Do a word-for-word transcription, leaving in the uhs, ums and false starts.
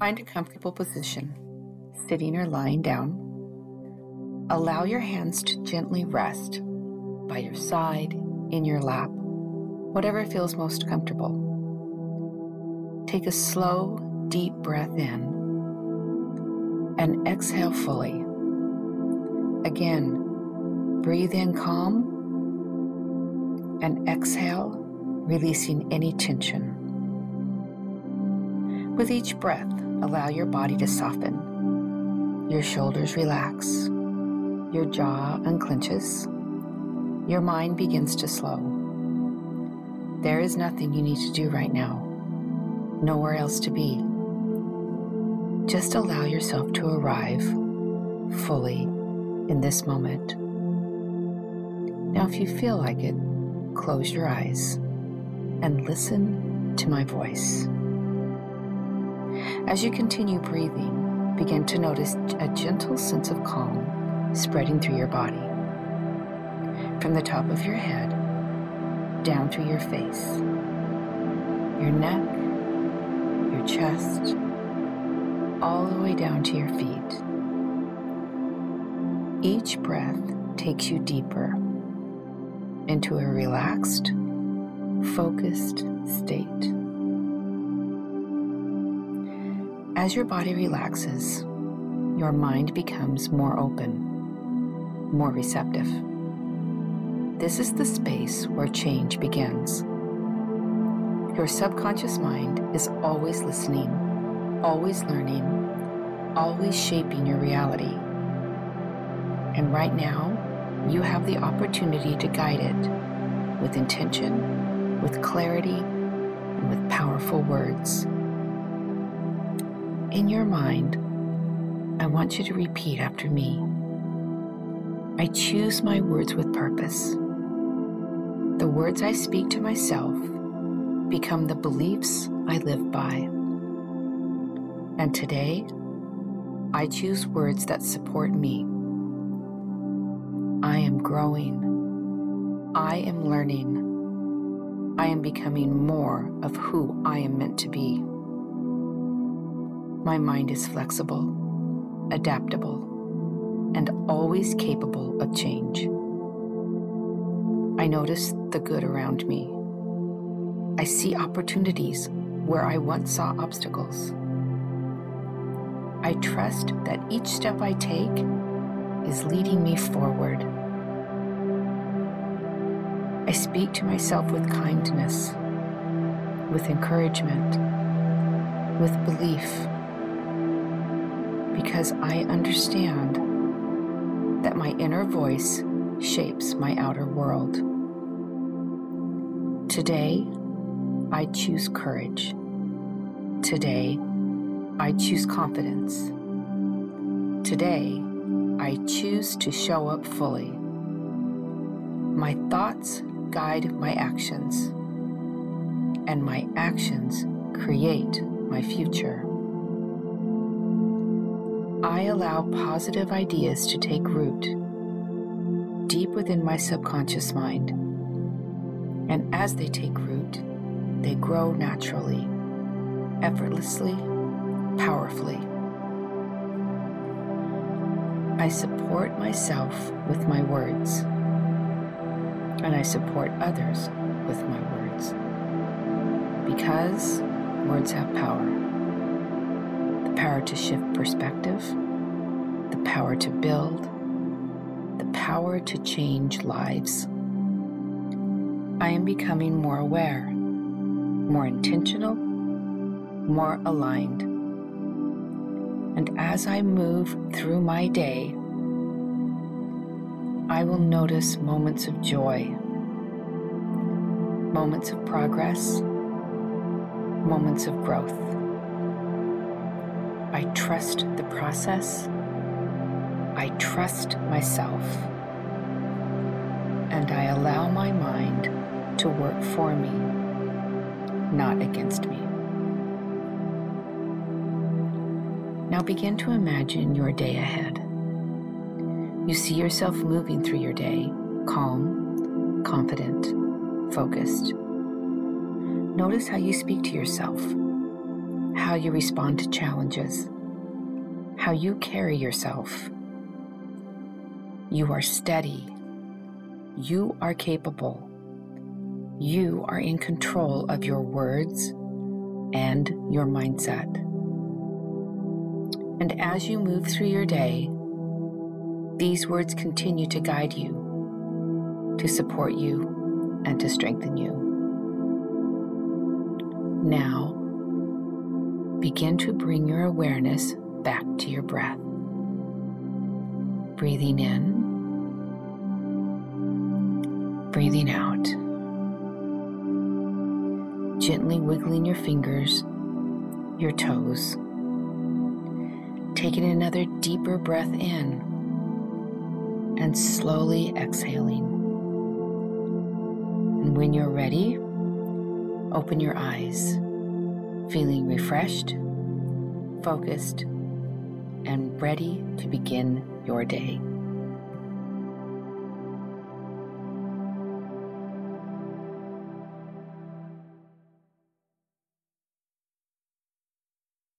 Find a comfortable position, sitting or lying down. Allow your hands to gently rest by your side, in your lap, whatever feels most comfortable. Take a slow, deep breath in and exhale fully. Again, breathe in calm and exhale, releasing any tension. With each breath, allow your body to soften. Your shoulders relax. Your jaw unclenches. Your mind begins to slow. There is nothing you need to do right now. Nowhere else to be. Just allow yourself to arrive fully in this moment. Now, if you feel like it, close your eyes and listen to my voice. As you continue breathing, begin to notice a gentle sense of calm spreading through your body. From the top of your head, down through your face, your neck, your chest, all the way down to your feet. Each breath takes you deeper into a relaxed, focused state. As your body relaxes, your mind becomes more open, more receptive. This is the space where change begins. Your subconscious mind is always listening, always learning, always shaping your reality. And right now, you have the opportunity to guide it with intention, with clarity, and with powerful words. In your mind, I want you to repeat after me. I choose my words with purpose. The words I speak to myself become the beliefs I live by. And today, I choose words that support me. I am growing. I am learning. I am becoming more of who I am meant to be. My mind is flexible, adaptable, and always capable of change. I notice the good around me. I see opportunities where I once saw obstacles. I trust that each step I take is leading me forward. I speak to myself with kindness, with encouragement, with belief, because I understand that my inner voice shapes my outer world. Today, I choose courage. Today, I choose confidence. Today, I choose to show up fully. My thoughts guide my actions, and my actions create my future. I allow positive ideas to take root deep within my subconscious mind, and as they take root, they grow naturally, effortlessly, powerfully. I support myself with my words, and I support others with my words, because words have power. The power to shift perspective, the power to build, the power to change lives. I am becoming more aware, more intentional, more aligned. And as I move through my day, I will notice moments of joy, moments of progress, moments of growth. I trust the process. I trust myself. And I allow my mind to work for me, not against me. Now begin to imagine your day ahead. You see yourself moving through your day, calm, confident, focused. Notice how you speak to yourself. How how you respond to challenges, how you carry yourself. You are steady. You are capable. You are in control of your words and your mindset. And as you move through your day, these words continue to guide you, to support you, and to strengthen you. Now, begin to bring your awareness back to your breath. Breathing in, breathing out. Gently wiggling your fingers, your toes. Taking another deeper breath in and slowly exhaling. And when you're ready, open your eyes, feeling refreshed, focused, and ready to begin your day.